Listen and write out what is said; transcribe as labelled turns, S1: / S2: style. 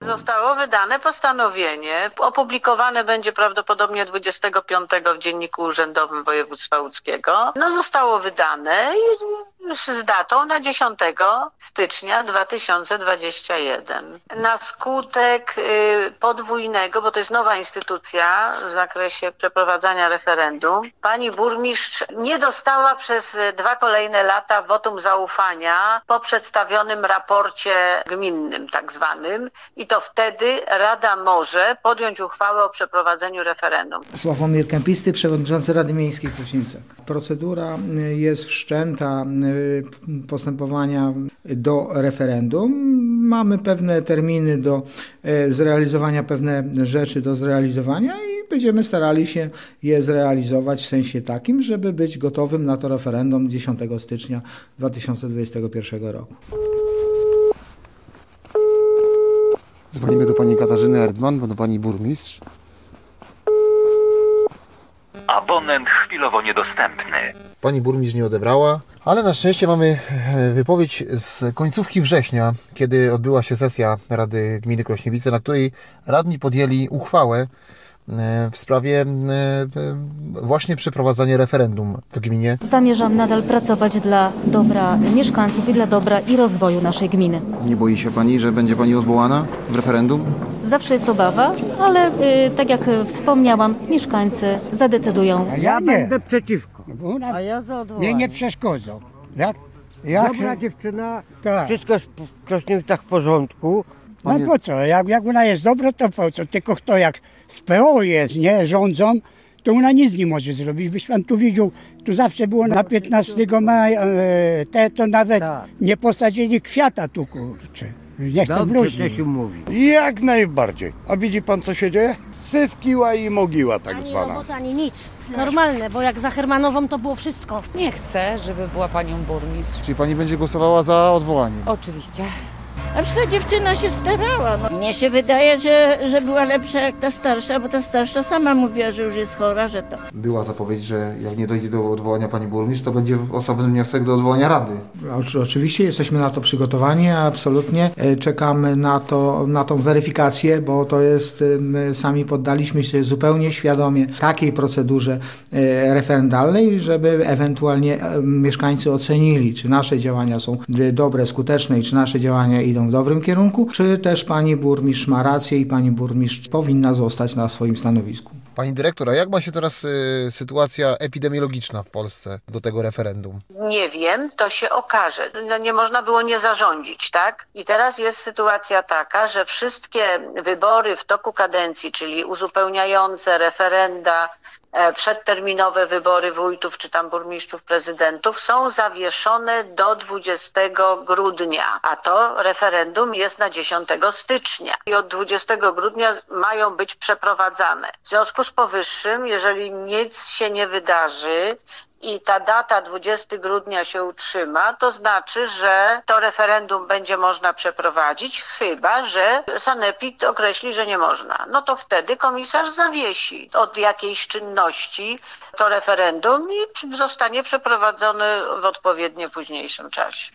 S1: Zostało wydane postanowienie, opublikowane będzie prawdopodobnie 25 w Dzienniku Urzędowym Województwa Łódzkiego. Zostało wydane z datą na 10 stycznia 2021. Na skutek podwójnego, bo to jest nowa instytucja w zakresie przeprowadzania referendum, pani burmistrz nie dostała przez 2 kolejne lata wotum zaufania po przedstawionym raporcie gminnym tak zwanym i to wtedy Rada może podjąć uchwałę o przeprowadzeniu referendum.
S2: Sławomir Kępisty, przewodniczący Rady Miejskiej w Krośnicach. Procedura jest wszczęta postępowania do referendum. Mamy pewne terminy do zrealizowania, pewne rzeczy do zrealizowania i będziemy starali się je zrealizować w sensie takim, żeby być gotowym na to referendum 10 stycznia 2021 roku.
S3: Dzwonimy do pani Katarzyny Erdman, do pani burmistrz.
S4: Abonent chwilowo niedostępny.
S3: Pani burmistrz nie odebrała, ale na szczęście mamy wypowiedź z końcówki września, kiedy odbyła się sesja Rady Gminy Krośniewice, na której radni podjęli uchwałę w sprawie właśnie przeprowadzania referendum w gminie.
S5: Zamierzam nadal pracować dla dobra mieszkańców i dla dobra i rozwoju naszej gminy.
S3: Nie boi się pani, że będzie pani odwołana w referendum?
S5: Zawsze jest obawa, ale tak jak wspomniałam, mieszkańcy zadecydują.
S6: A ja będę przeciwko.
S7: A ja za odwołanie.
S6: Mnie nie przeszkodzą.
S7: Dobra dziewczyna,
S6: Tak.
S7: wszystko jest w Krośniewicach w porządku.
S6: No po co? Jak ona jest dobra, to po co? Tylko kto jak z PO jest, nie, rządzą, to ona nic nie może zrobić. Byś pan tu widział, tu zawsze było na 15 maja, to nawet
S7: Tak.
S6: nie posadzili kwiata tu, kurczę. Nie chcę
S7: Dobrze
S6: bluźnić.
S7: się mówi.
S8: Jak najbardziej. A widzi pan, co się dzieje? Syf, kiła i mogiła tak
S9: Ani
S8: zwana.
S9: robota, ani nic. Normalne, bo jak za Hermanową to było wszystko.
S10: Nie chcę, żeby była panią burmistrz.
S3: Czyli pani będzie głosowała za odwołaniem?
S10: Oczywiście.
S11: A przecież ta dziewczyna się starała. Mnie się wydaje, że była lepsza jak ta starsza, bo ta starsza sama mówiła, że już jest chora, że to.
S3: Była zapowiedź, że jak nie dojdzie do odwołania pani burmistrz, to będzie osobny wniosek do odwołania rady.
S2: Oczywiście jesteśmy na to przygotowani, a absolutnie czekamy na tą weryfikację, bo to jest, my sami poddaliśmy się zupełnie świadomie takiej procedurze referendalnej, żeby ewentualnie mieszkańcy ocenili, czy nasze działania są dobre, skuteczne i czy nasze działania idą w dobrym kierunku, czy też pani burmistrz ma rację i pani burmistrz powinna zostać na swoim stanowisku.
S3: Pani dyrektor, a jak ma się teraz sytuacja epidemiologiczna w Polsce do tego referendum?
S1: Nie wiem, to się okaże. Nie można było nie zarządzić, tak? I teraz jest sytuacja taka, że wszystkie wybory w toku kadencji, czyli uzupełniające referenda, przedterminowe wybory wójtów czy tam burmistrzów, prezydentów są zawieszone do 20 grudnia, a to referendum jest na 10 stycznia i od 20 grudnia mają być przeprowadzane. W związku z powyższym, jeżeli nic się nie wydarzy i ta data 20 grudnia się utrzyma, to znaczy, że to referendum będzie można przeprowadzić, chyba że sanepid określi, że nie można. No to wtedy komisarz zawiesi od jakiejś czynności to referendum i zostanie przeprowadzone w odpowiednio późniejszym czasie.